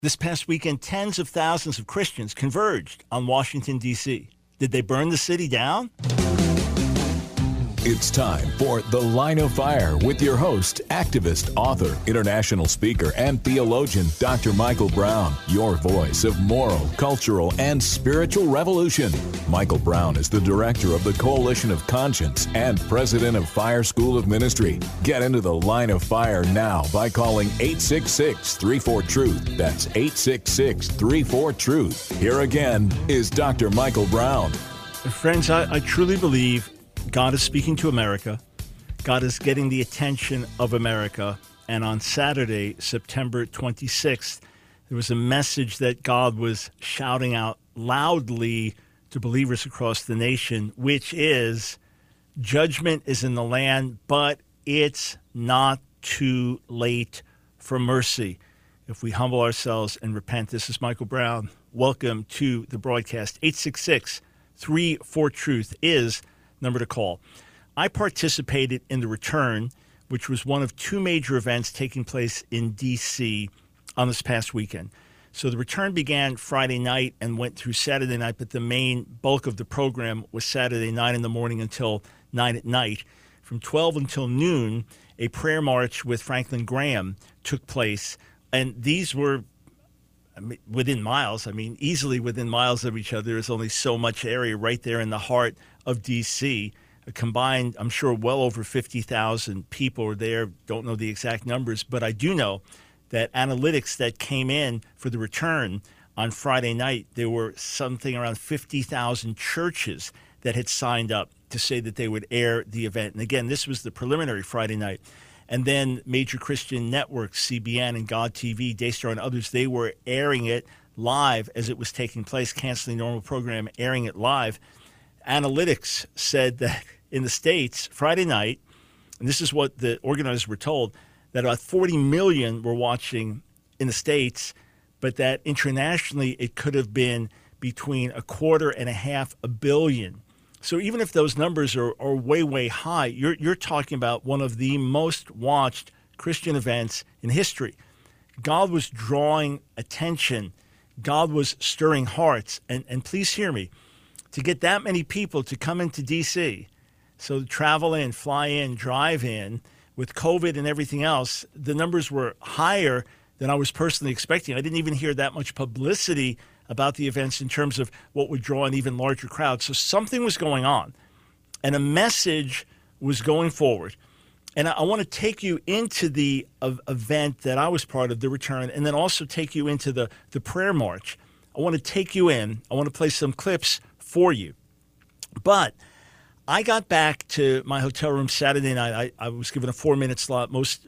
This past weekend, tens of thousands of Christians converged on Washington, D.C. Did they burn the city down? It's time for The Line of Fire with your host, activist, author, international speaker, and theologian, Dr. Michael Brown, your voice of moral, cultural, and spiritual revolution. Michael Brown is the director of the Coalition of Conscience and president of Fire School of Ministry. Get into The Line of Fire now by calling 866-34-TRUTH. That's 866-34-TRUTH. Here again is Dr. Michael Brown. Friends, I truly believe God is speaking to America. God is getting the attention of America. And on Saturday, September 26th, there was a message that God was shouting out loudly to believers across the nation, which is, judgment is in the land, but it's not too late for mercy. If we humble ourselves and repent. This is Michael Brown. Welcome to the broadcast. 866-34-TRUTH is number to call. I participated in the return, which was one of two major events taking place in D.C. on this past weekend. So the return began Friday night and went through Saturday night, but the main bulk of the program was Saturday 9 in the morning until 9 at night. From 12 until noon, a prayer march with Franklin Graham took place, and these were within miles, easily within miles of each other. There's only so much area right there in the heart of D.C. A combined, I'm sure, well over 50,000 people are there. Don't know the exact numbers, but I do know that analytics that came in for the return on Friday night, there were something around 50,000 churches that had signed up to say that they would air the event. And again, this was the preliminary Friday night. And then major Christian networks, CBN and God TV, Daystar and others, they were airing it live as it was taking place, canceling normal program, airing it live. Analytics said that in the States, Friday night, and this is what the organizers were told, that about 40 million were watching in the States, but that internationally it could have been between 250 million. So even if those numbers are way, way high, you're talking about one of the most watched Christian events in history. God was drawing attention. God was stirring hearts. And please hear me, to get that many people to come into D.C., so travel in, fly in, drive in, with COVID and everything else, the numbers were higher than I was personally expecting. I didn't even hear that much publicity about the events in terms of what would draw an even larger crowd. So something was going on, and a message was going forward. And I want to take you into the event that I was part of, the return, and then also take you into the prayer march. I want to take you in. I want to play some clips for you. But I got back to my hotel room Saturday night. I was given a 4-minute slot. Most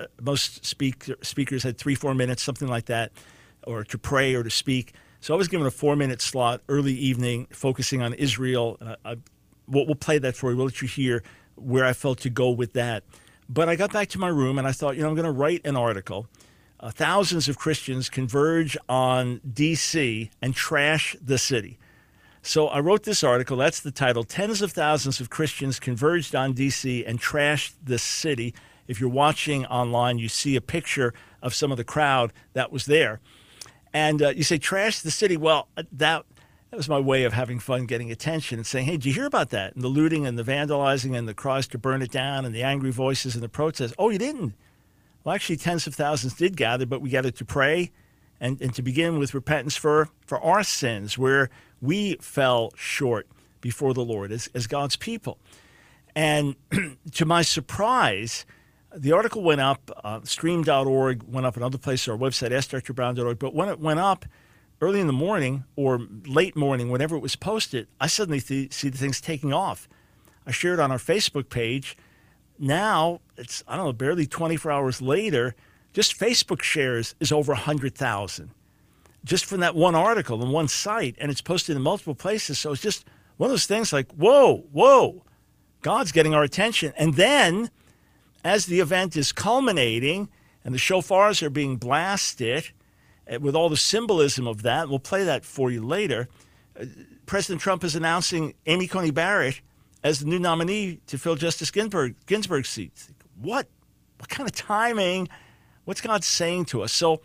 speakers had 3-4 minutes, something like that, or to pray or to speak. So I was given a 4-minute slot early evening, focusing on Israel. We'll play that for you. We'll let you hear where I felt to go with that. But I got back to my room, and I thought, I'm going to write an article. Thousands of Christians converge on D.C. and trash the city. So I wrote this article. That's the title. Tens of thousands of Christians converged on D.C. and trashed the city. If you're watching online, you see a picture of some of the crowd that was there. And you say, trash the city. Well, that was my way of having fun, getting attention, and saying, hey, did you hear about that? And the looting and the vandalizing and the cries to burn it down and the angry voices and the protests. Oh, you didn't? Well, actually, tens of thousands did gather, but we gathered to pray and to begin with repentance for our sins, where we fell short before the Lord as God's people. And to my surprise, the article went up, stream.org went up, another place, our website, askdrbrown.org. But when it went up early in the morning or late morning, whenever it was posted, I suddenly see the things taking off. I shared it on our Facebook page. Now, it's, barely 24 hours later, just Facebook shares is over 100,000. Just from that one article and one site, and it's posted in multiple places. So it's just one of those things like, whoa, God's getting our attention. And then, as the event is culminating and the shofars are being blasted, with all the symbolism of that, we'll play that for you later, President Trump is announcing Amy Coney Barrett as the new nominee to fill Justice Ginsburg's seat. What kind of timing? What's God saying to us? So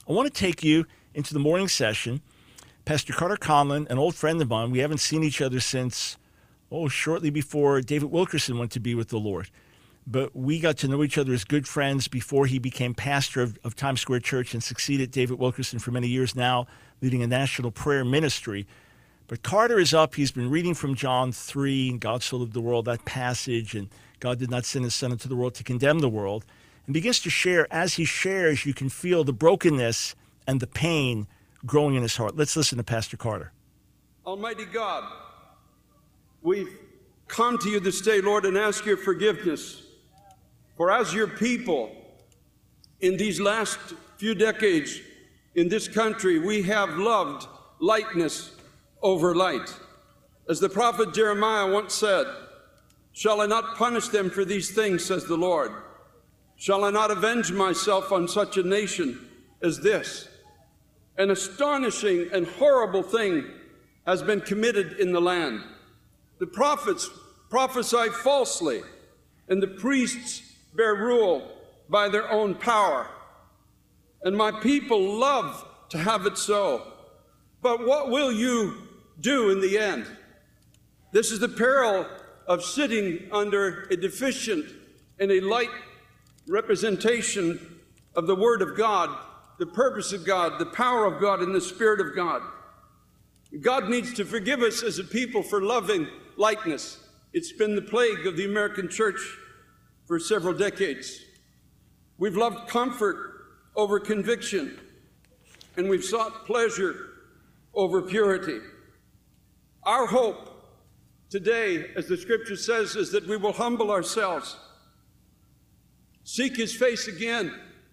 I want to take you into the morning session. Pastor Carter Conlon, an old friend of mine, we haven't seen each other since, shortly before David Wilkerson went to be with the Lord. But we got to know each other as good friends before he became pastor of Times Square Church and succeeded David Wilkerson for many years now, leading a national prayer ministry. But Carter is up. He's been reading from John 3, and God so loved the world, that passage, and God did not send his son into the world to condemn the world, and begins to share. As he shares, you can feel the brokenness and the pain growing in his heart. Let's listen to Pastor Carter. Almighty God, we come to you this day, Lord, and ask your forgiveness. For as your people, in these last few decades in this country, we have loved lightness over light. As the prophet Jeremiah once said, "Shall I not punish them for these things, says the Lord? Shall I not avenge myself on such a nation as this?" An astonishing and horrible thing has been committed in the land. The prophets prophesy falsely, and the priests bear rule by their own power. And my people love to have it so. But what will you do in the end? This is the peril of sitting under a deficient and a light representation of the Word of God, the purpose of God, the power of God, and the Spirit of God. God needs to forgive us as a people for loving lightness. It's been the plague of the American church for several decades. We've loved comfort over conviction, and we've sought pleasure over purity. Our hope today, as the Scripture says, is that we will humble ourselves, seek His face again,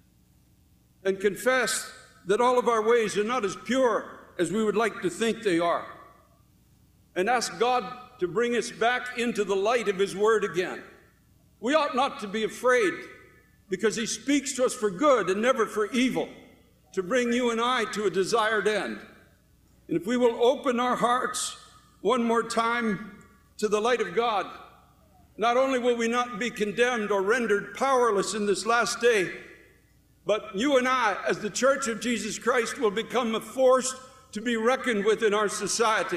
and confess that all of our ways are not as pure as we would like to think they are, and ask God to bring us back into the light of His Word again. We ought not to be afraid, because He speaks to us for good and never for evil, to bring you and I to a desired end. And if we will open our hearts one more time to the light of God, not only will we not be condemned or rendered powerless in this last day, but you and I, as the Church of Jesus Christ, will become a force to be reckoned with in our society.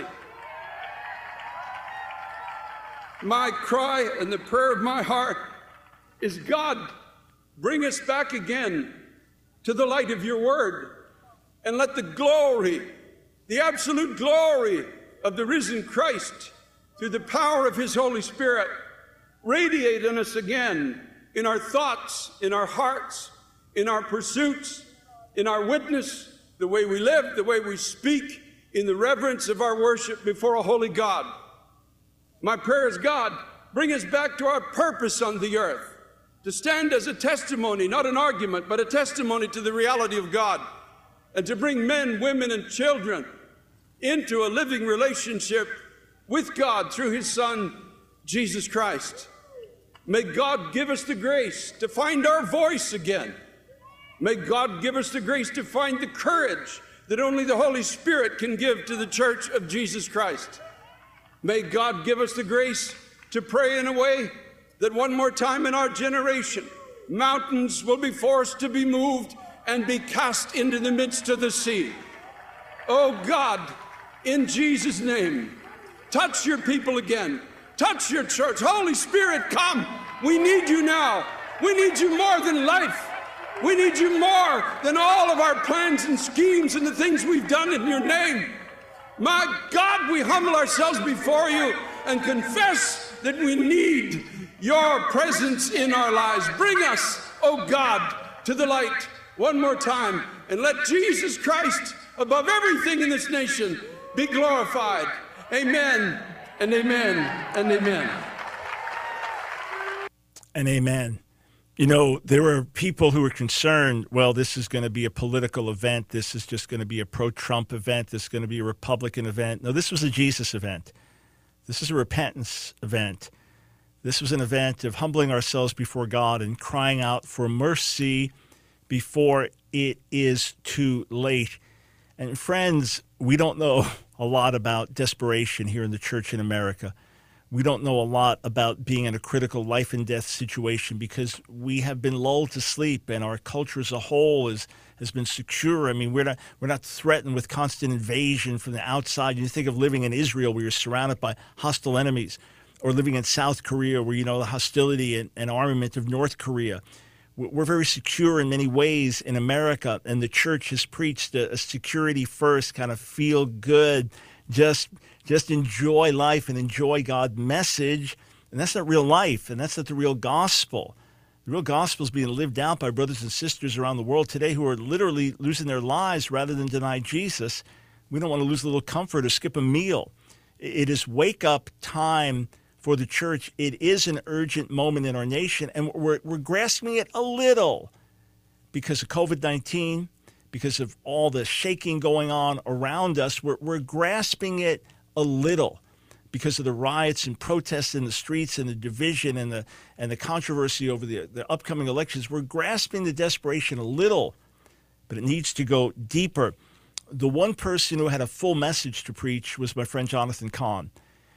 My cry and the prayer of my heart is, God, bring us back again to the light of your word, and let the glory, the absolute glory of the risen Christ, through the power of his Holy Spirit, radiate in us again, in our thoughts, in our hearts, in our pursuits, in our witness, the way we live, the way we speak, in the reverence of our worship before a holy God. My prayer is, God, bring us back to our purpose on the earth, to stand as a testimony, not an argument, but a testimony to the reality of God, and to bring men, women, and children into a living relationship with God through his Son, Jesus Christ. May God give us the grace to find our voice again. May God give us the grace to find the courage that only the Holy Spirit can give to the Church of Jesus Christ. May God give us the grace to pray in a way that one more time in our generation, mountains will be forced to be moved and be cast into the midst of the sea. Oh God, in Jesus' name, touch your people again. Touch your church. Holy Spirit, come. We need you now. We need you more than life. We need you more than all of our plans and schemes and the things we've done in your name. My God, we humble ourselves before you and confess that we need your presence in our lives. Bring us, oh God, to the light one more time, and let Jesus Christ, above everything in this nation, be glorified. Amen and amen and amen. And amen. You know, there were people who were concerned, well, this is going to be a political event. This is just going to be a pro-Trump event. This is going to be a Republican event. No, this was a Jesus event. This is a repentance event. This was an event of humbling ourselves before God and crying out for mercy before it is too late. And friends, we don't know a lot about desperation here in the church in America. We don't know a lot about being in a critical life and death situation because we have been lulled to sleep, and our culture as a whole has been secure. I mean, we're not threatened with constant invasion from the outside. You think of living in Israel where you're surrounded by hostile enemies, or living in South Korea where you know the hostility and armament of North Korea. We're very secure in many ways in America, and the church has preached a security first, kind of feel good, just enjoy life and enjoy God message. And that's not real life, and that's not the real gospel. The real gospel is being lived out by brothers and sisters around the world today who are literally losing their lives rather than deny Jesus. We don't want to lose a little comfort or skip a meal. It is wake-up time for the church. It is an urgent moment in our nation, and we're grasping it a little because of COVID-19, because of all the shaking going on around us. We're grasping it a little because of the riots and protests in the streets and the division and the controversy over the upcoming elections. We're grasping the desperation a little, but it needs to go deeper. The one person who had a full message to preach was my friend Jonathan Cahn.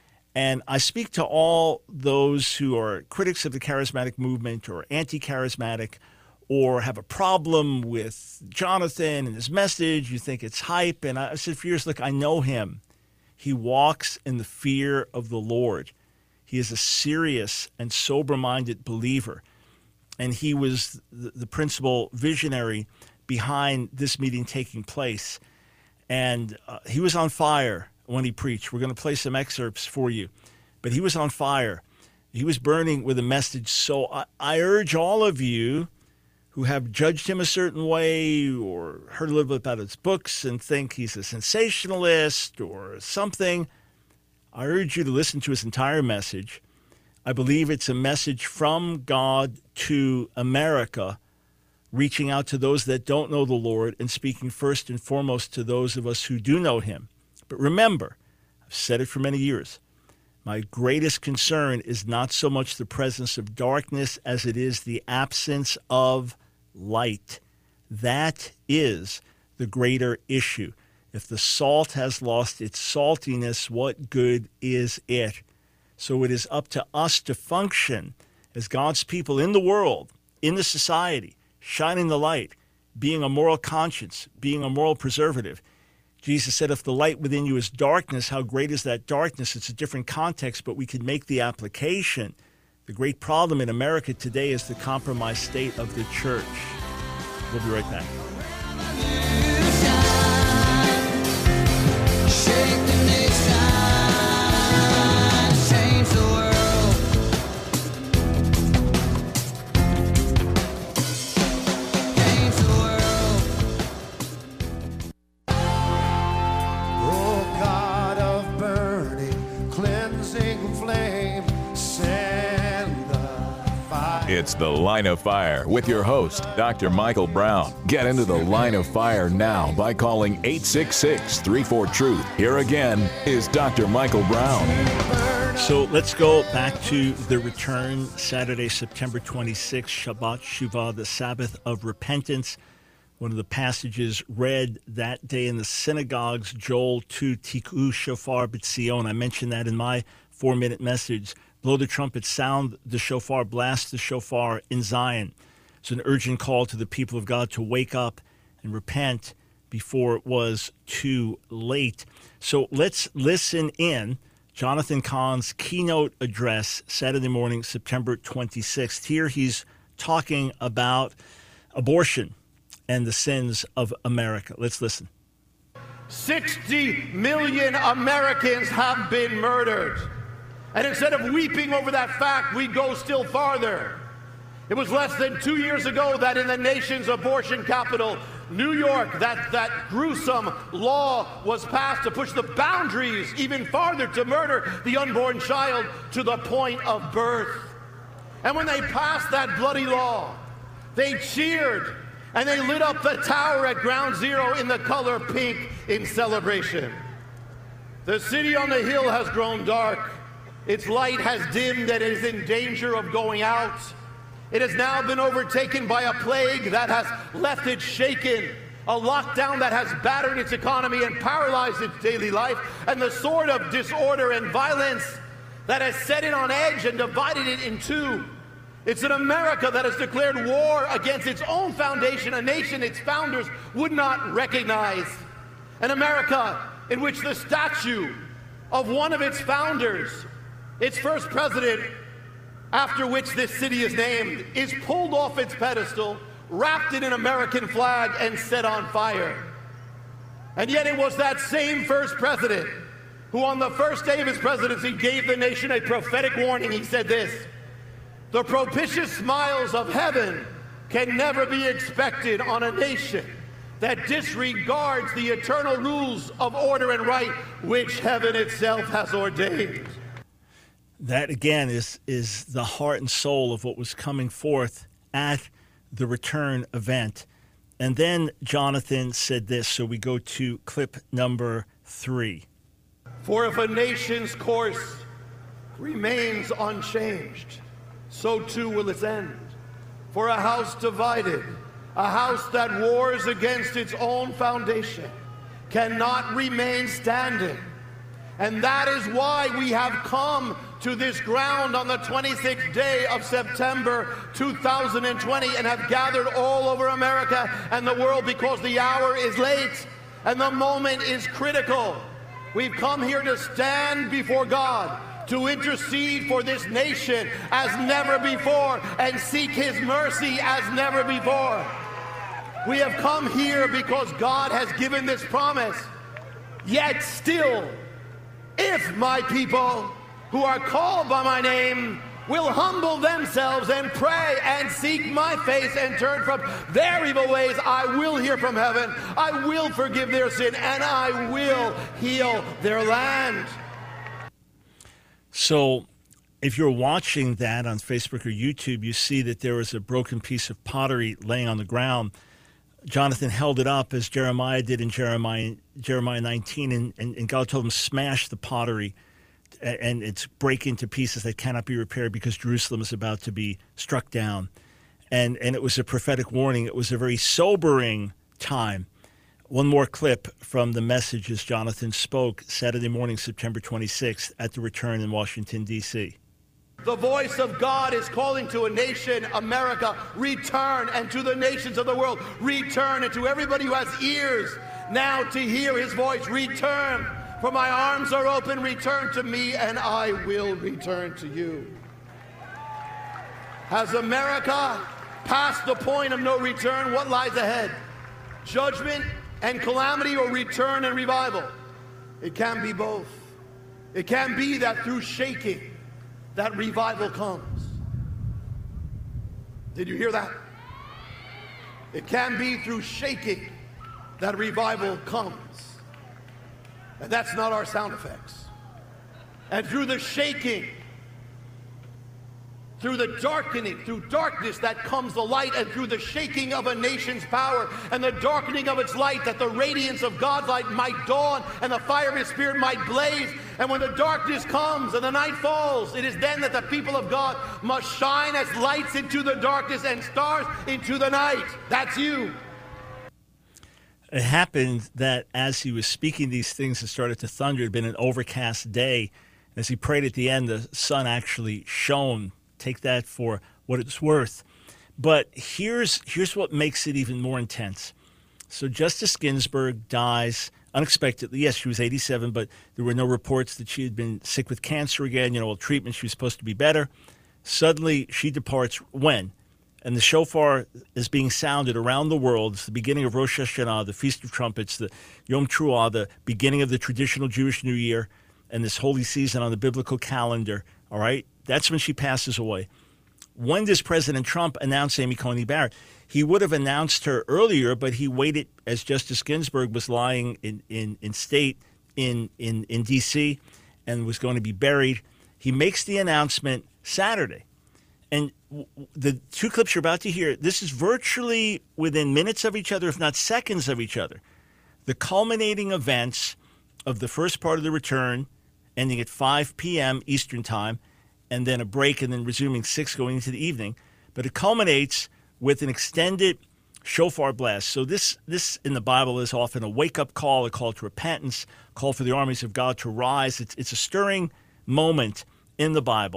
And I speak to all those who are critics of the charismatic movement or anti-charismatic or have a problem with Jonathan and his message. You think it's hype. And I said for years, look, I know him. He walks in the fear of the Lord. He is a serious and sober-minded believer. And he was the principal visionary behind this meeting taking place. And he was on fire when he preached. We're going to play some excerpts for you. But he was on fire. He was burning with a message. So I urge all of you who have judged him a certain way or heard a little bit about his books and think he's a sensationalist or something, I urge you to listen to his entire message. I believe it's a message from God to America, reaching out to those that don't know the Lord and speaking first and foremost to those of us who do know him. But remember, I've said it for many years, my greatest concern is not so much the presence of darkness as it is the absence of light. That is the greater issue. If the salt has lost its saltiness, what good is it? So it is up to us to function as God's people in the world, in the society, shining the light, being a moral conscience, being a moral preservative. Jesus said, if the light within you is darkness, how great is that darkness? It's a different context, but we can make the application. The great problem in America today is the compromised state of the church. We'll be right back. Shake the nation, change the world. It's The Line of Fire with your host, Dr. Michael Brown. Get into the Line of Fire now by calling 866-34-TRUTH. Here again is Dr. Michael Brown. So let's go back to the return, Saturday, September 26th, Shabbat Shuvah, the Sabbath of Repentance. One of the passages read that day in the synagogues, Joel 2, Tiku Shofar B'Tzion. I mentioned that in my 4-minute message. Blow the trumpet, sound the shofar, blast the shofar in Zion. It's an urgent call to the people of God to wake up and repent before it was too late. So let's listen in Jonathan Cahn's keynote address Saturday morning, September 26th. Here he's talking about abortion and the sins of America. Let's listen. 60 million Americans have been murdered. And instead of weeping over that fact, we go still farther. It was less than 2 years ago that in the nation's abortion capital, New York, that gruesome law was passed to push the boundaries even farther to murder the unborn child to the point of birth. And when they passed that bloody law, they cheered and they lit up the tower at Ground Zero in the color pink in celebration. The city on the hill has grown dark. Its light has dimmed and it is in danger of going out. It has now been overtaken by a plague that has left it shaken, a lockdown that has battered its economy and paralyzed its daily life, and the sword of disorder and violence that has set it on edge and divided it in two. It's an America that has declared war against its own foundation, a nation its founders would not recognize. An America in which the statue of one of its founders, its first president, after which this city is named, is pulled off its pedestal, wrapped in an American flag, and set on fire. And yet it was that same first president who on the first day of his presidency gave the nation a prophetic warning. He said this: "The propitious smiles of heaven can never be expected on a nation that disregards the eternal rules of order and right which heaven itself has ordained." That, again, is the heart and soul of what was coming forth at the return event. And then Jonathan said this, so we go to clip number 3. "For if a nation's course remains unchanged, so too will its end. For a house divided, a house that wars against its own foundation, cannot remain standing. And that is why we have come to this ground on the 26th day of September 2020 and have gathered all over America and the world, because the hour is late and the moment is critical. We've come here to stand before God, to intercede for this nation as never before and seek His mercy as never before. We have come here because God has given this promise. Yet still, if my people who are called by my name will humble themselves and pray and seek my face and turn from their evil ways, I will hear from heaven, I will forgive their sin, and I will heal their land." So if you're watching that on Facebook or YouTube, you see that there was a broken piece of pottery laying on the ground. Jonathan held it up as Jeremiah did in Jeremiah 19, and God told him, smash the pottery, and it's breaking to pieces that cannot be repaired because Jerusalem is about to be struck down. And it was a prophetic warning. It was a very sobering time. One more clip from the message as Jonathan spoke Saturday morning, September 26th, at the return in Washington, D.C. The voice of God is calling to a nation, America, return, and to the nations of the world, return, and to everybody who has ears now to hear His voice, return. For my arms are open, return to me, and I will return to you. Has America passed the point of no return? What lies ahead? Judgment and calamity, or return and revival? It can be both. It can be that through shaking, that revival comes. Did you hear that? It can be through shaking that revival comes. And that's not our sound effects. And through the shaking, through the darkening, through darkness, that comes the light. And through the shaking of a nation's power and the darkening of its light, that the radiance of God's light might dawn and the fire of His Spirit might blaze. And when the darkness comes and the night falls, it is then that the people of God must shine as lights into the darkness and stars into the night. That's you. It happened that as he was speaking these things, it started to thunder. It had been an overcast day. As he prayed at the end, the sun actually shone. Take that for what it's worth. But here's what makes it even more intense. So Justice Ginsburg dies unexpectedly. Yes, she was 87, but there were no reports that she had been sick with cancer again. Treatment, she was supposed to be better. Suddenly, she departs. When? And the shofar is being sounded around the world. It's the beginning of Rosh Hashanah, the Feast of Trumpets, the Yom Teruah, the beginning of the traditional Jewish New Year, and this holy season on the biblical calendar. All right? That's when she passes away. When does President Trump announce Amy Coney Barrett? He would have announced her earlier, but he waited as Justice Ginsburg was lying in state in D.C. and was going to be buried. He makes the announcement Saturday. And the two clips you're about to hear, this is virtually within minutes of each other, if not seconds of each other. The culminating events of the first part of the return, ending at 5 p.m. Eastern Time, and then a break, and then resuming 6 going into the evening. But it culminates with an extended shofar blast. So this in the Bible is often a wake-up call, a call to repentance, a call for the armies of God to rise. It's a stirring moment in the Bible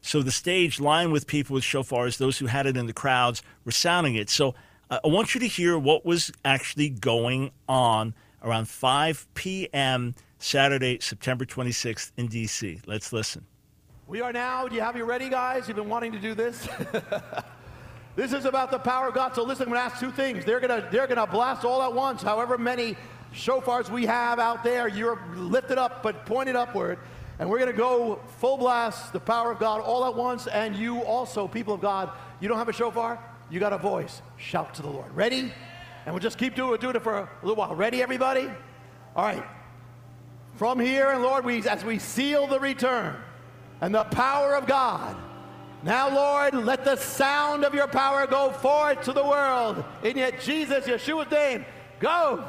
So the stage lined with people with shofars, those who had it in the crowds were sounding it. So I want you to hear what was actually going on around 5 p.m. Saturday, September 26th in D.C. Let's listen. We are now, do you have you ready, guys? You've been wanting to do this? This is about the power of God. So listen, I'm going to ask two things. They're gonna blast all at once, however many shofars we have out there. You're lifted up, but pointed upward. And we're going to go full blast, the power of God, all at once. And you also, people of God, you don't have a shofar? You got a voice. Shout to the Lord. Ready? And we'll just keep doing it for a little while. Ready, everybody? All right. From here, and Lord, as we seal the return and the power of God, now, Lord, let the sound of your power go forth to the world. In Jesus, Yeshua's name, go.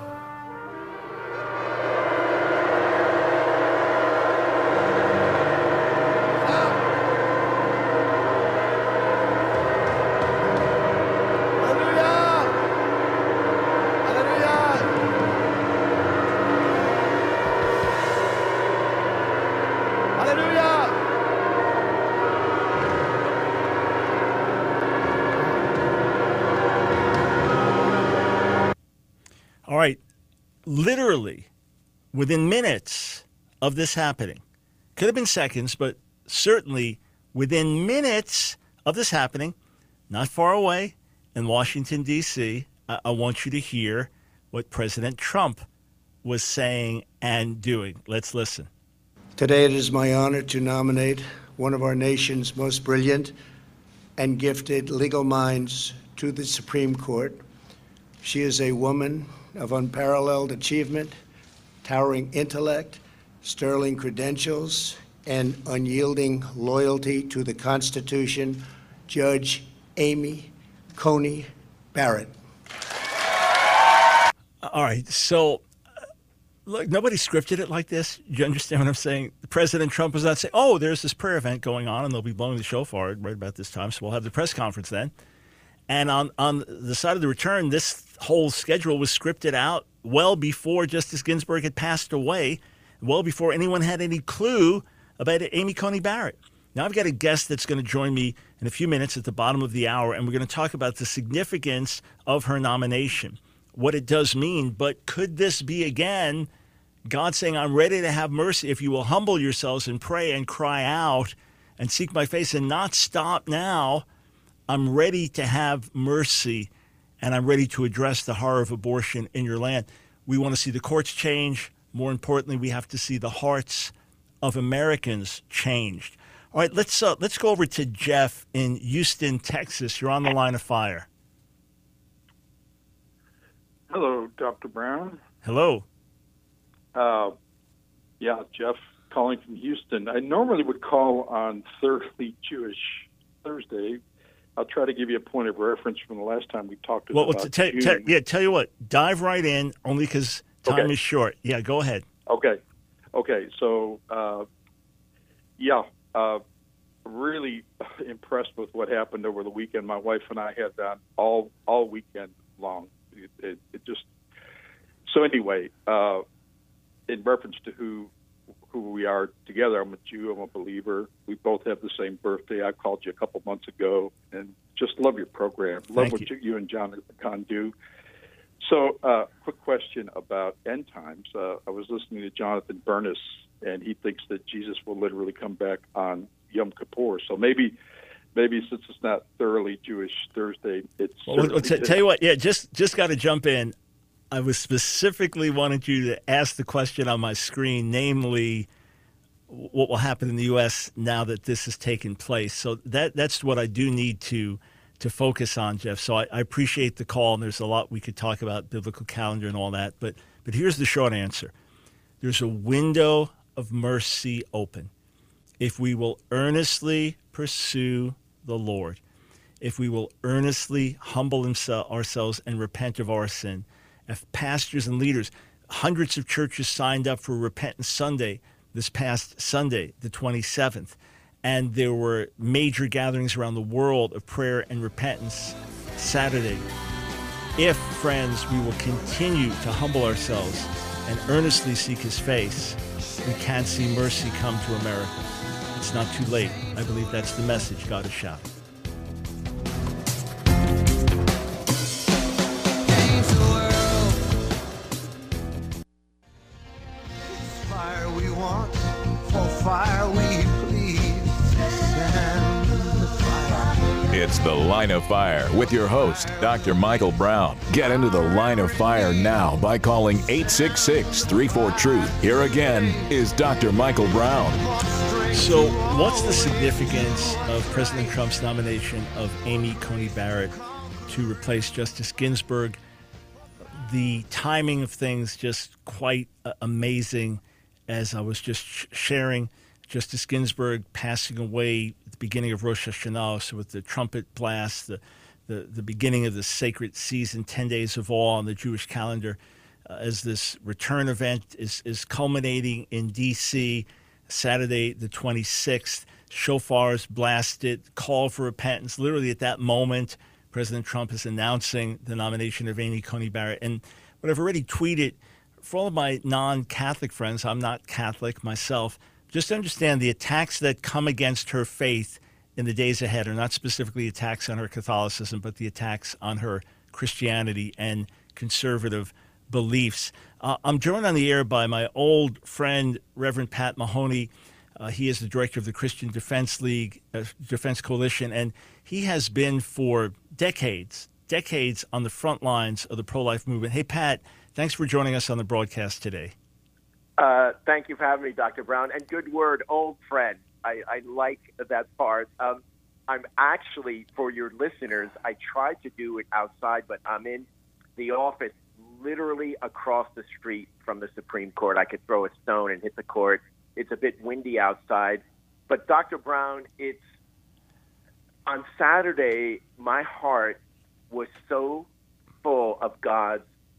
All right, literally within minutes of this happening, could have been seconds, but certainly within minutes of this happening, not far away in Washington, D.C., I want you to hear what President Trump was saying and doing. Let's listen. Today it is my honor to nominate one of our nation's most brilliant and gifted legal minds to the Supreme Court. She is a woman of unparalleled achievement, towering intellect, sterling credentials, and unyielding loyalty to the Constitution, Judge Amy Coney Barrett. All right, so look, nobody scripted it like this. You understand what I'm saying? President Trump was not saying, oh, there's this prayer event going on, and they'll be blowing the shofar right about this time, so we'll have the press conference then. And on the side of the return, this whole schedule was scripted out well before Justice Ginsburg had passed away, well before anyone had any clue about Amy Coney Barrett. Now, I've got a guest that's going to join me in a few minutes at the bottom of the hour, and we're going to talk about the significance of her nomination, what it does mean. But could this be, again, God saying, I'm ready to have mercy if you will humble yourselves and pray and cry out and seek my face and not stop now? I'm ready to have mercy, and I'm ready to address the horror of abortion in your land. We want to see the courts change. More importantly, we have to see the hearts of Americans changed. All right, let's go over to Jeff in Houston, Texas. You're on the line of fire. Hello, Dr. Brown. Hello. Yeah, Jeff calling from Houston. I normally would call on Thoroughly Jewish Thursday. I'll try to give you a point of reference from the last time we talked about June. Tell you what, dive right in, only because time is short. Yeah, go ahead. Okay. So, really impressed with what happened over the weekend. My wife and I had that all weekend long. It just so anyway. In reference to who we are together, I'm a Jew, I'm a believer. We both have the same birthday. I called you a couple months ago, and just love your program. Love what you and Jonathan Kahn do. So, quick question about end times. I was listening to Jonathan Bernis, and he thinks that Jesus will literally come back on Yom Kippur. So maybe since it's not Thoroughly Jewish Thursday, it's tell you what. Yeah, just got to jump in. I was specifically wanted you to ask the question on my screen, namely, what will happen in the U.S. now that this has taken place. So that's what I do need to focus on, Jeff. So I appreciate the call, and there's a lot we could talk about, biblical calendar and all that. But here's the short answer. There's a window of mercy open. If we will earnestly pursue the Lord, if we will earnestly humble ourselves and repent of our sin, if pastors and leaders, hundreds of churches signed up for Repentance Sunday this past Sunday, the 27th, and there were major gatherings around the world of prayer and repentance Saturday. If, friends, we will continue to humble ourselves and earnestly seek his face, we can see mercy come to America. it's not too late. I believe that's the message God is shouting. Change the world. Fire we want, for fire we please. Send the fire. It's The Line of Fire with your host, Dr. Michael Brown. Get into the Line of Fire now by calling 866-34-TRUTH. Here again is Dr. Michael Brown. So what's the significance of President Trump's nomination of Amy Coney Barrett to replace Justice Ginsburg? The timing of things just quite amazing. As I was just sharing, Justice Ginsburg passing away at the beginning of Rosh Hashanah, so with the trumpet blast, the beginning of the sacred season, 10 days of awe on the Jewish calendar, as this return event is culminating in D.C., Saturday the 26th. Shofars blasted, call for repentance. Literally at that moment, President Trump is announcing the nomination of Amy Coney Barrett. And what I've already tweeted, for all of my non-Catholic friends, I'm not Catholic myself, just understand the attacks that come against her faith in the days ahead are not specifically attacks on her Catholicism, but the attacks on her Christianity and conservative beliefs. I'm joined on the air by my old friend, Reverend Pat Mahoney. He is the director of the Christian Defense League, Defense Coalition, and he has been for decades on the front lines of the pro-life movement. Hey, Pat, thanks for joining us on the broadcast today. Thank you for having me, Dr. Brown. And good word, old friend. I like that part. I'm actually, for your listeners, I tried to do it outside, but I'm in the office literally across the street from the Supreme Court. I could throw a stone and hit the court. It's a bit windy outside. But Dr. Brown, it's on Saturday, my heart was so full of God's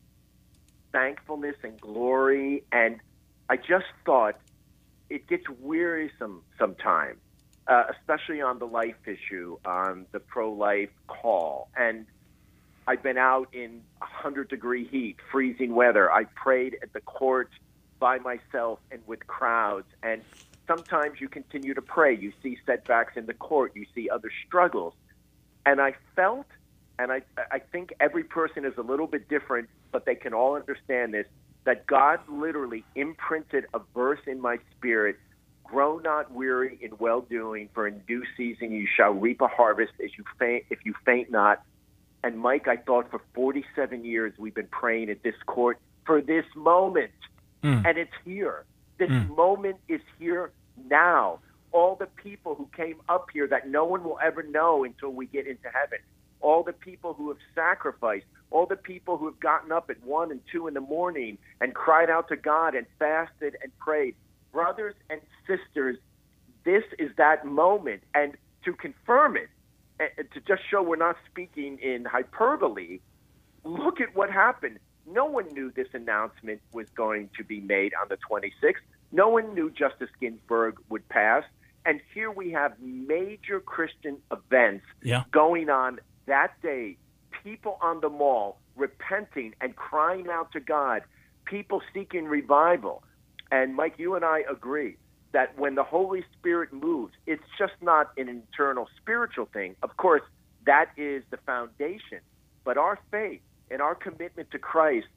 thankfulness and glory, and I just thought it gets wearisome sometimes, especially on the life issue, on the pro-life call. And I've been out in 100-degree heat, freezing weather. I prayed at the court by myself and with crowds. And sometimes you continue to pray. You see setbacks in the court. You see other struggles. And I felt, and I think every person is a little bit different, but they can all understand this, that God literally imprinted a verse in my spirit: grow not weary in well-doing, for in due season you shall reap a harvest if you faint not. And Mike, I thought for 47 years we've been praying at this court for this moment. And it's here. This moment is here now. All the people who came up here that no one will ever know until we get into heaven. All the people who have sacrificed. All the people who have gotten up at 1 and 2 in the morning and cried out to God and fasted and prayed. Brothers and sisters, this is that moment. And to confirm it, to just show we're not speaking in hyperbole, look at what happened. No one knew this announcement was going to be made on the 26th. No one knew Justice Ginsburg would pass. And here we have major Christian events going on that day. People on the mall repenting and crying out to God. People seeking revival. And Mike, you and I agree that when the Holy Spirit moves, it's just not an internal spiritual thing. Of course, that is the foundation. But our faith and our commitment to Christ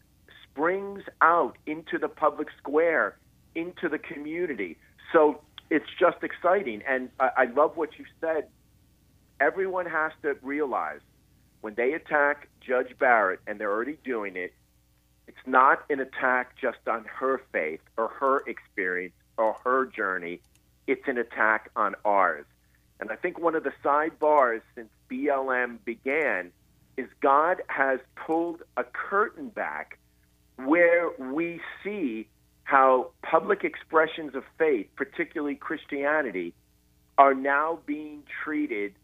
springs out into the public square, into the community. So it's just exciting. And I love what you said. Everyone has to realize when they attack Judge Barrett, and they're already doing it, it's not an attack just on her faith or her experience or her journey. It's an attack on ours. And I think one of the sidebars since BLM began is God has pulled a curtain back where we see how public expressions of faith, particularly Christianity, are now being treated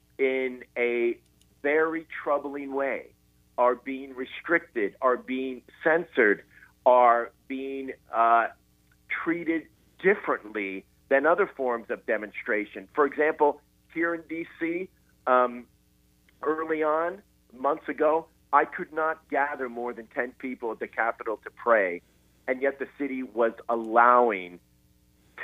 in a very troubling way, are being restricted, are being censored, are being treated differently than other forms of demonstration. For example, here in D.C., early on, months ago, I could not gather more than 10 people at the Capitol to pray, and yet the city was allowing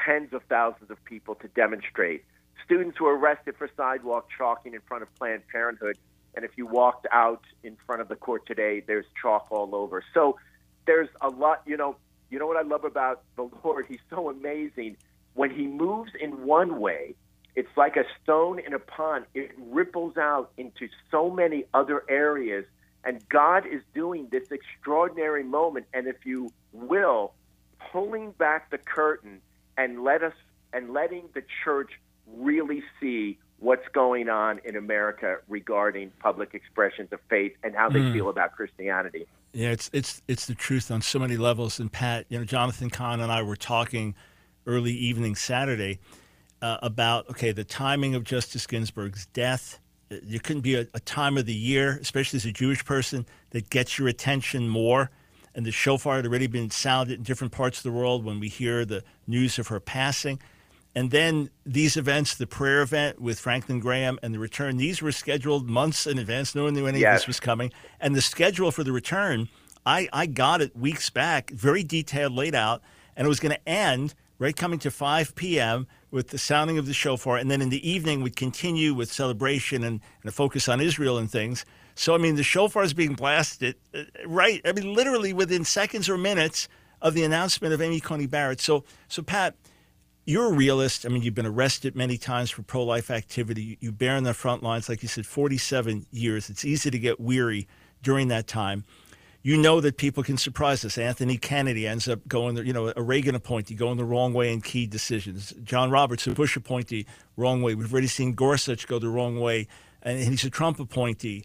tens of thousands of people to demonstrate. Students were arrested for sidewalk chalking in front of Planned Parenthood. And if you walked out in front of the court today, there's chalk all over. So there's a lot, you know what I love about the Lord? He's so amazing. When he moves in one way, it's like a stone in a pond. It ripples out into so many other areas. And God is doing this extraordinary moment. And if you will, pulling back the curtain and letting the church really see what's going on in America regarding public expressions of faith and how they feel about Christianity. Yeah, it's the truth on so many levels. And Pat, Jonathan Cahn and I were talking early evening Saturday about, the timing of Justice Ginsburg's death. There couldn't be a time of the year, especially as a Jewish person, that gets your attention more. And the shofar had already been sounded in different parts of the world when we hear the news of her passing. And then these events, the prayer event with Franklin Graham and the return, these were scheduled months in advance. No one knew any of this was coming. And the schedule for the return, I got it weeks back, very detailed, laid out, and it was going to end right coming to 5 p.m. with the sounding of the shofar. And then in the evening, we'd continue with celebration and a focus on Israel and things. So, the shofar is being blasted, literally within seconds or minutes of the announcement of Amy Coney Barrett. So Pat, you're a realist. You've been arrested many times for pro-life activity. You've been on the front lines, like you said, 47 years. It's easy to get weary during that time. You know that people can surprise us. Anthony Kennedy ends up going, a Reagan appointee going the wrong way in key decisions. John Roberts, a Bush appointee, wrong way. We've already seen Gorsuch go the wrong way, and he's a Trump appointee.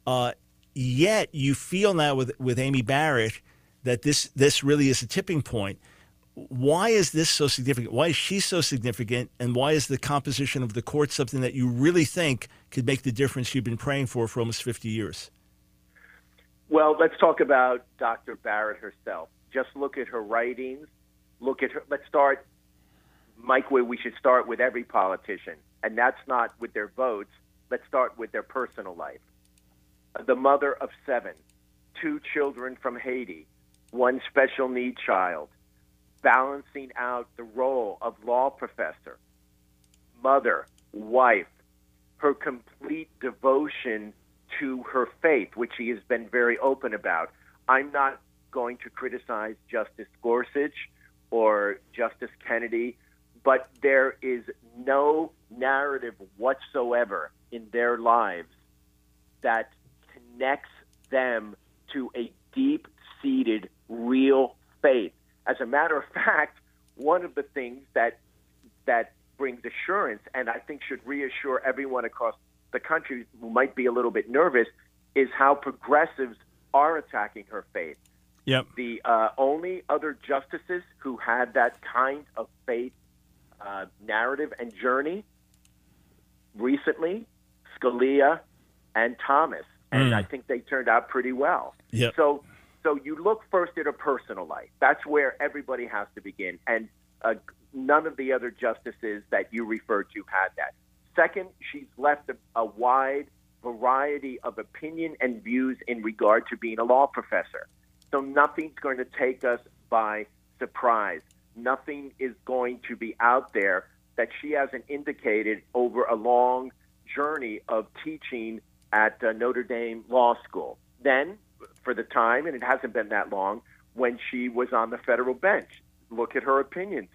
Yet you feel now with Amy Barrett that this really is a tipping point. Why is this so significant? Why is she so significant? And why is the composition of the court something that you really think could make the difference you've been praying for almost 50 years? Well, let's talk about Dr. Barrett herself. Just look at her writings. Look at her. Let's start, Mike, where we should start with every politician. And that's not with their votes. Let's start with their personal life. The mother of 7, 2 children from Haiti, 1 special need child, balancing out the role of law professor, mother, wife, her complete devotion to her faith, which she has been very open about. I'm not going to criticize Justice Gorsuch or Justice Kennedy, but there is no narrative whatsoever in their lives that connects them to a deep-seated, real faith. As a matter of fact, one of the things that brings assurance, and I think should reassure everyone across the country who might be a little bit nervous, is how progressives are attacking her faith. Yep. The only other justices who had that kind of faith narrative and journey recently, Scalia and Thomas. And I think they turned out pretty well. Yep. So you look first at her personal life. That's where everybody has to begin. And none of the other justices that you referred to had that. Second, she's left a wide variety of opinion and views in regard to being a law professor. So nothing's going to take us by surprise. Nothing is going to be out there that she hasn't indicated over a long journey of teaching at Notre Dame Law School. Then, for the time, and it hasn't been that long, when she was on the federal bench. Look at her opinions.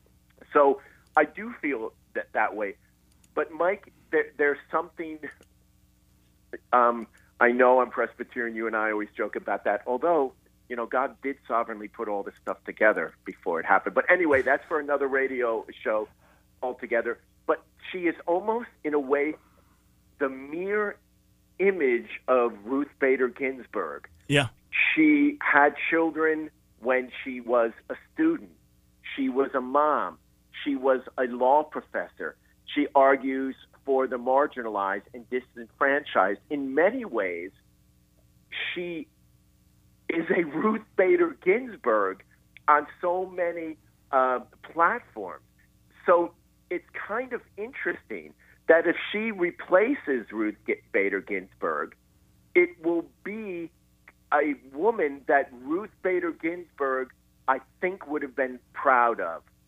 So I do feel that way. But, Mike, there's something I know I'm Presbyterian. You and I always joke about that, although, God did sovereignly put all this stuff together before it happened. But anyway, that's for another radio show altogether. But she is almost, in a way, the mere image of Ruth Bader Ginsburg. Yeah. She had children when she was a student. She was a mom. She was a law professor. She argues for the marginalized and disenfranchised. In many ways, she is a Ruth Bader Ginsburg on so many platforms. So it's kind of interesting that if she replaces Ruth Bader Ginsburg, it will be a woman that Ruth Bader Ginsburg, I think, would have been proud of.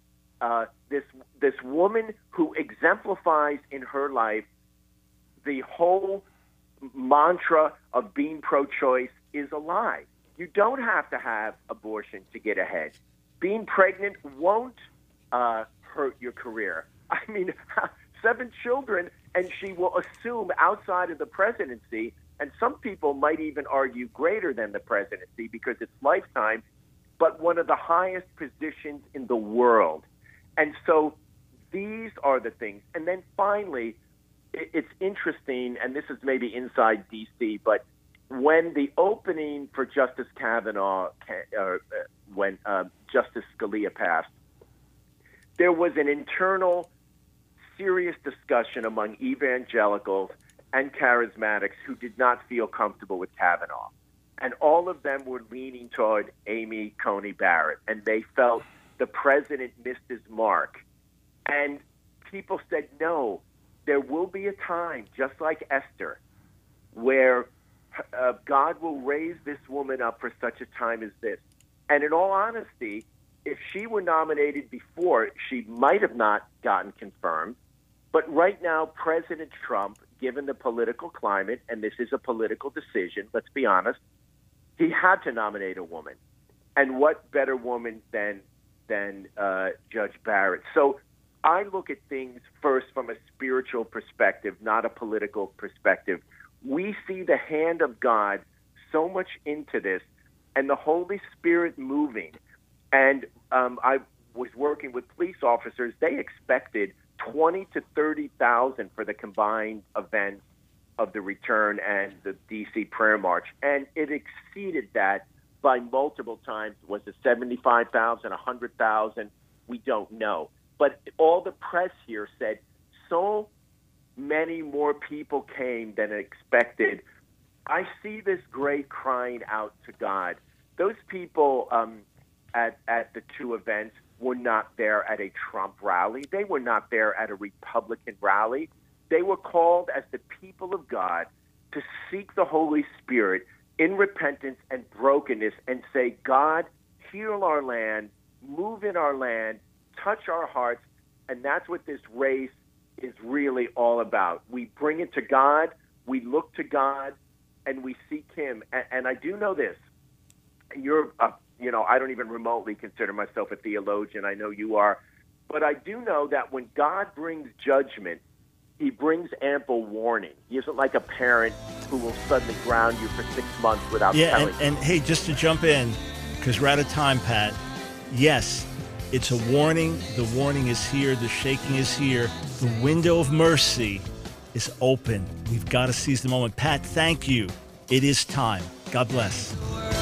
this woman who exemplifies in her life the whole mantra of being pro-choice is a lie. You don't have to have abortion to get ahead. Being pregnant won't hurt your career. I mean, 7 children, and she will assume outside of the presidency, and some people might even argue greater than the presidency because it's lifetime, but one of the highest positions in the world. And so these are the things. And then finally, it's interesting, and this is maybe inside D.C., but when the opening for Justice Kavanaugh, when Justice Scalia passed, there was an internal serious discussion among evangelicals and charismatics who did not feel comfortable with Kavanaugh. And all of them were leaning toward Amy Coney Barrett, and they felt the president missed his mark. And people said, no, there will be a time, just like Esther, where God will raise this woman up for such a time as this. And in all honesty, if she were nominated before, she might have not gotten confirmed. But right now, President Trump, given the political climate, and this is a political decision, let's be honest, he had to nominate a woman. And what better woman than Judge Barrett? So I look at things first from a spiritual perspective, not a political perspective. We see the hand of God so much into this and the Holy Spirit moving. And I was working with police officers. They expected 20 to 30,000 for the combined events of the return and the D.C. prayer march. And it exceeded that by multiple times. Was it 75,000, 100,000? We don't know. But all the press here said so many more people came than expected. I see this great crying out to God. Those people at the 2 events were not there at a Trump rally. They were not there at a Republican rally. They were called as the people of God to seek the Holy Spirit in repentance and brokenness and say, God, heal our land, move in our land, touch our hearts. And that's what this race is really all about. We bring it to God, we look to God, and we seek him. And I do know this. I don't even remotely consider myself a theologian. I know you are. But I do know that when God brings judgment, he brings ample warning. He isn't like a parent who will suddenly ground you for 6 months without telling you. And hey, just to jump in, because we're out of time, Pat, yes, it's a warning. The warning is here. The shaking is here. The window of mercy is open. We've got to seize the moment. Pat, thank you. It is time. God bless.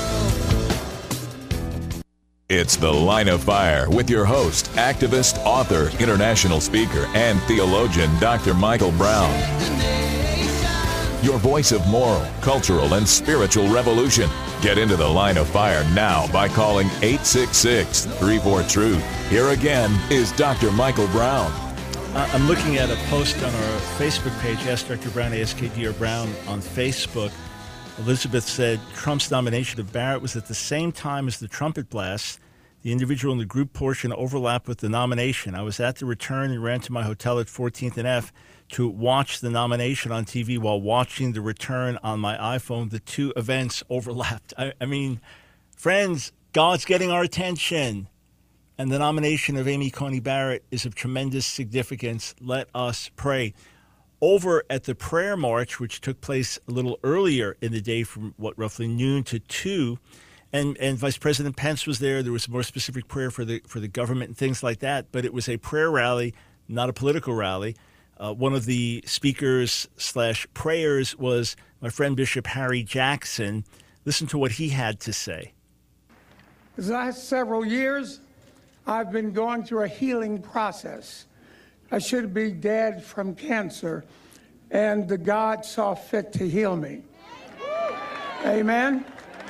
It's The Line of Fire with your host, activist, author, international speaker, and theologian, Dr. Michael Brown. Your voice of moral, cultural, and spiritual revolution. Get into The Line of Fire now by calling 866-34-TRUTH. Here again is Dr. Michael Brown. I'm looking at a post on our Facebook page, Ask Dr. Brown, ASKDR Brown on Facebook. Elizabeth said Trump's nomination of Barrett was at the same time as the trumpet blast. The individual in the group portion overlapped with the nomination. I was at the return and ran to my hotel at 14th and F to watch the nomination on TV while watching the return on my iPhone. The 2 events overlapped. I mean, friends, God's getting our attention. And the nomination of Amy Coney Barrett is of tremendous significance. Let us pray. Over at the prayer march, which took place a little earlier in the day from, roughly noon to 2, and Vice President Pence was there. There was more specific prayer for the government and things like that, but it was a prayer rally, not a political rally. One of the speakers / prayers was my friend Bishop Harry Jackson. Listen to what he had to say. The last several years, I've been going through a healing process. I should be dead from cancer, and the God saw fit to heal me. Amen?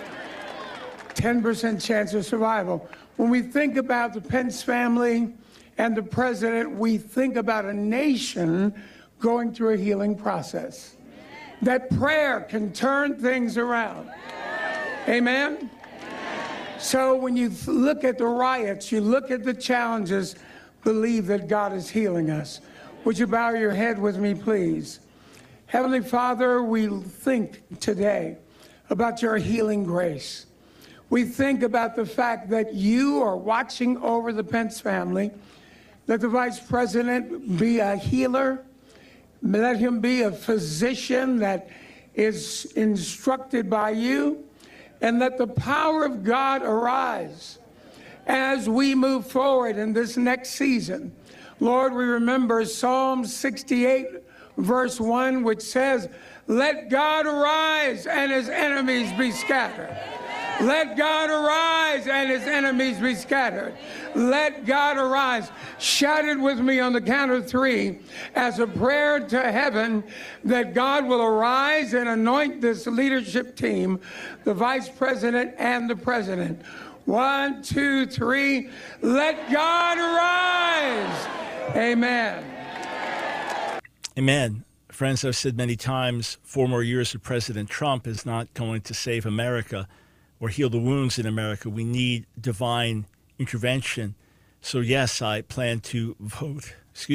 10% chance of survival. When we think about the Pence family and the president, we think about a nation going through a healing process. That prayer can turn things around. Amen? So when you look at the riots, you look at the challenges, believe that God is healing us. Would you bow your head with me, please? Heavenly Father, we think today about your healing grace. We think about the fact that you are watching over the Pence family. Let the Vice President be a healer. Let him be a physician that is instructed by you. And let the power of God arise as we move forward in this next season. Lord, we remember Psalm 68, verse 1, which says, let God arise and his enemies be scattered. Let God arise and his enemies be scattered. Let God arise. Shout it with me on the count of three as a prayer to heaven that God will arise and anoint this leadership team, the Vice President and the President. 1, 2, 3. Let God arise. Amen. Amen. Friends, I've said many times, 4 more years of President Trump is not going to save America or heal the wounds in America. We need divine intervention. So yes, I plan to vote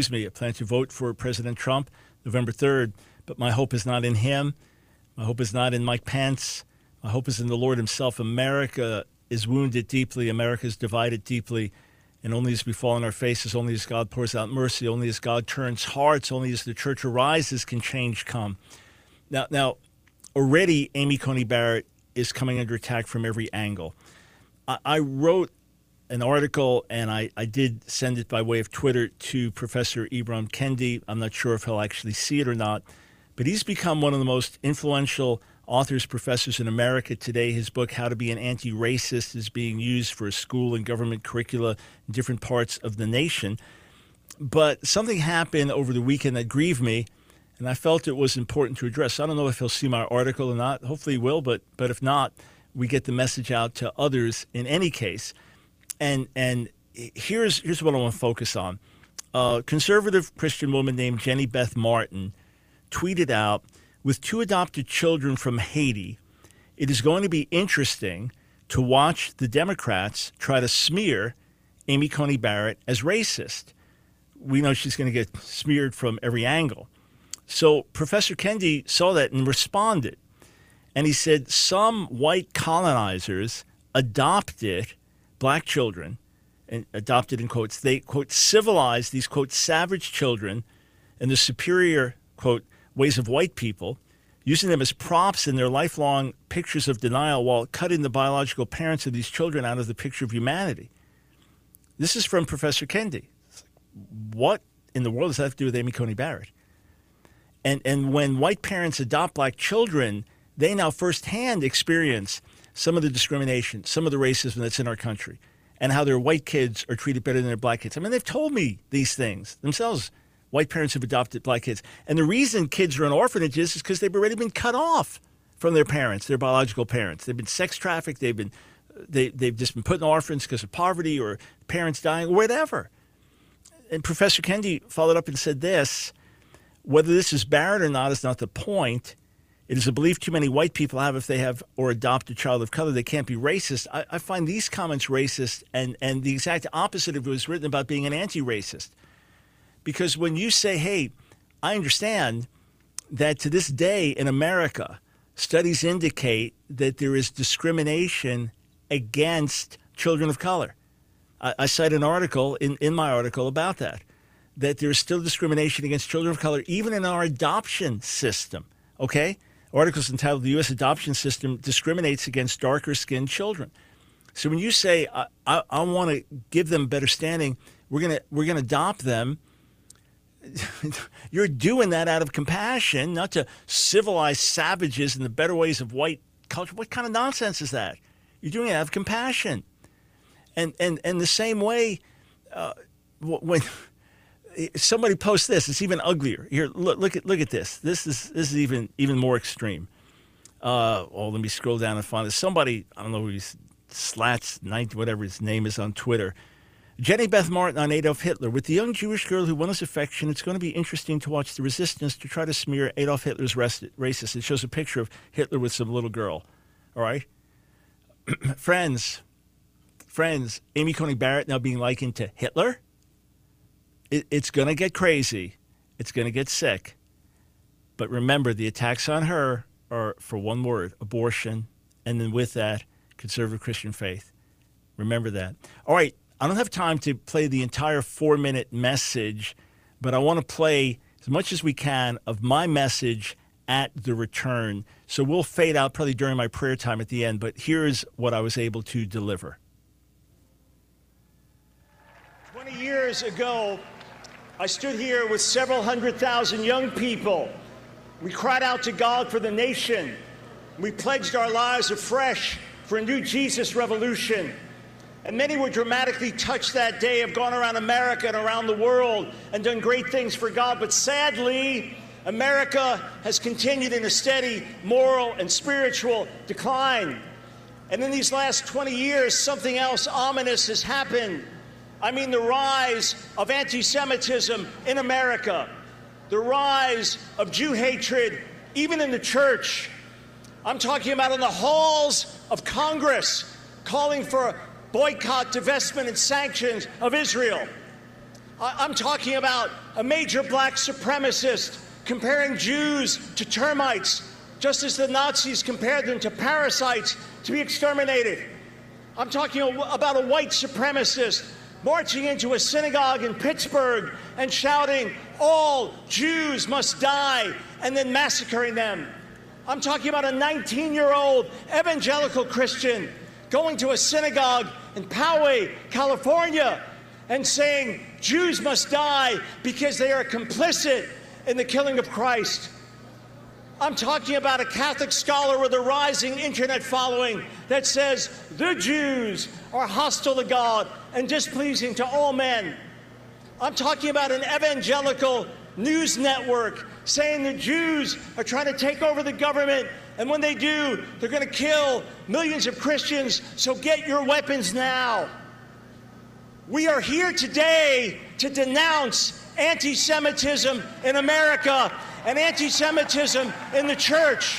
for President Trump November 3rd, but my hope is not in him. My hope is not in Mike Pence. My hope is in the Lord himself. America is wounded deeply. America is divided deeply. And only as we fall on our faces, only as God pours out mercy, only as God turns hearts, only as the church arises can change come. Now, already Amy Coney Barrett is coming under attack from every angle. I wrote an article, and I did send it by way of Twitter to Professor Ibram Kendi. I'm not sure if he'll actually see it or not, but he's become one of the most influential authors, professors in America today. His book, How to Be an Anti-Racist, is being used for school and government curricula in different parts of the nation. But something happened over the weekend that grieved me, and I felt it was important to address. I don't know if he'll see my article or not. Hopefully he will, but if not, we get the message out to others in any case. And here's what I want to focus on. A conservative Christian woman named Jenny Beth Martin tweeted out, with 2 adopted children from Haiti, it is going to be interesting to watch the Democrats try to smear Amy Coney Barrett as racist. We know she's going to get smeared from every angle. So Professor Kendi saw that and responded. And he said some white colonizers adopted black children, and adopted in quotes. They, quote, civilized these, quote, savage children in the superior, quote, ways of white people, using them as props in their lifelong pictures of denial while cutting the biological parents of these children out of the picture of humanity. This is from Professor Kendi. What in the world does that have to do with Amy Coney Barrett? And when white parents adopt black children, they now firsthand experience some of the discrimination, some of the racism that's in our country, and how their white kids are treated better than their black kids. I mean, they've told me these things themselves. White parents have adopted black kids. And the reason kids are in orphanages is because they've already been cut off from their parents, their biological parents. They've been sex trafficked. They've just been put in orphans because of poverty or parents dying or whatever. And Professor Kendi followed up and said this: whether this is Barrett or not is not the point. It is a belief too many white people have if they have or adopt a child of color. They can't be racist. I find these comments racist and the exact opposite of what was written about being an anti-racist. Because when you say, hey, I understand that to this day in America, studies indicate that there is discrimination against children of color. I cite an article in my article about that there's still discrimination against children of color, even in our adoption system, okay? Article's entitled, The U.S. Adoption System Discriminates Against Darker-Skinned Children. So when you say, I want to give them better standing, we're gonna adopt them, you're doing that out of compassion, not to civilize savages in the better ways of white culture. What kind of nonsense is that? You're doing it out of compassion. And the same way, when somebody posts this, it's even uglier. Here, look at this. This is even more extreme. Let me scroll down and find this. Somebody, I don't know who he's, Slats90, whatever his name is on Twitter. Jenny Beth Martin on Adolf Hitler. With the young Jewish girl who won his affection, it's going to be interesting to watch the resistance to try to smear Adolf Hitler's racist. It shows a picture of Hitler with some little girl. All right? Friends, Amy Coney Barrett now being likened to Hitler? It's going to get crazy. It's going to get sick. But remember, the attacks on her are, for one word, abortion, and then with that, conservative Christian faith. Remember that. All right, I don't have time to play the entire 4-minute message, but I want to play as much as we can of my message at the return. So we'll fade out probably during my prayer time at the end, but here's what I was able to deliver. 20 years ago, I stood here with several 100,000 young people. We cried out to God for the nation. We pledged our lives afresh for a new Jesus revolution. And many were dramatically touched that day, have gone around America and around the world and done great things for God. But sadly, America has continued in a steady moral and spiritual decline. And in these last 20 years, something else ominous has happened. I mean, the rise of anti-Semitism in America, the rise of Jew hatred, even in the church. I'm talking about in the halls of Congress, calling for boycott, divestment, and sanctions of Israel. I'm talking about a major black supremacist comparing Jews to termites, just as the Nazis compared them to parasites to be exterminated. I'm talking about a white supremacist marching into a synagogue in Pittsburgh and shouting, "All Jews must die," and then massacring them. I'm talking about a 19-year-old evangelical Christian going to a synagogue in Poway, California, and saying Jews must die because they are complicit in the killing of Christ. I'm talking about a Catholic scholar with a rising internet following that says the Jews are hostile to God and displeasing to all men. I'm talking about an evangelical news network saying the Jews are trying to take over the government, and when they do, they're going to kill millions of Christians, so get your weapons now. We are here today to denounce anti-Semitism in America and anti-Semitism in the church.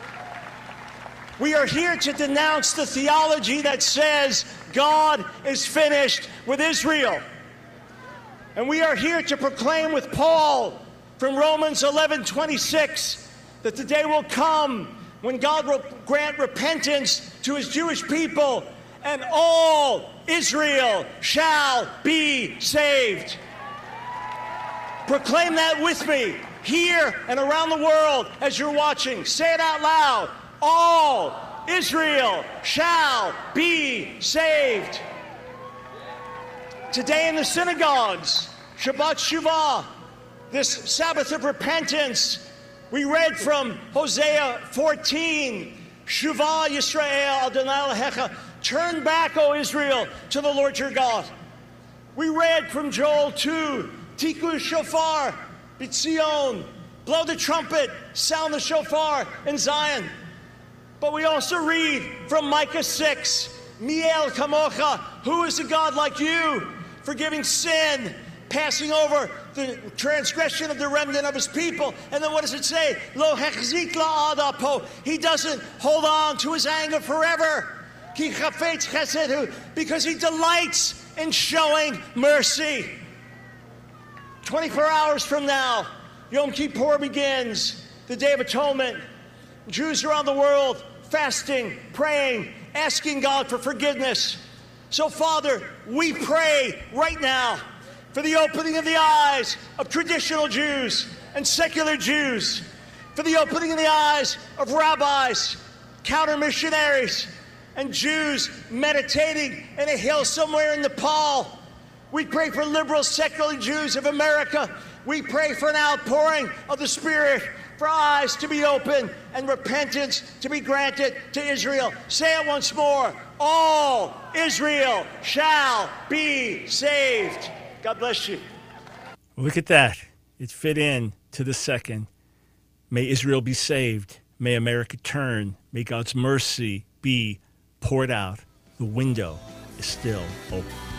We are here to denounce the theology that says God is finished with Israel. And we are here to proclaim with Paul from Romans 11:26 that the day will come when God will grant repentance to his Jewish people and all Israel shall be saved. Proclaim that with me here and around the world as you're watching. Say it out loud. All Israel shall be saved. Today in the synagogues, Shabbat Shuvah, this Sabbath of repentance, we read from Hosea 14, Shuvah Yisrael Adonai Elohecha, turn back, O Israel, to the Lord your God. We read from Joel 2, Tiku Shofar, B'Tzion, blow the trumpet, sound the shofar in Zion. But we also read from Micah 6, Miel Kamocha, who is a God like you, forgiving sin, passing over the transgression of the remnant of his people. And then what does it say? Lo hechzik la'adapo. He doesn't hold on to his anger forever. Ki chafetz chesedhu, because he delights in showing mercy. 24 hours from now, Yom Kippur begins, the Day of Atonement. Jews around the world fasting, praying, asking God for forgiveness. So, Father, we pray right now for the opening of the eyes of traditional Jews and secular Jews, for the opening of the eyes of rabbis, counter-missionaries, and Jews meditating in a hill somewhere in Nepal. We pray for liberal secular Jews of America. We pray for an outpouring of the Spirit, for eyes to be opened and repentance to be granted to Israel. Say it once more. All Israel shall be saved. God bless you. Look at that. It fit in to the second. May Israel be saved. May America turn. May God's mercy be poured out. The window is still open.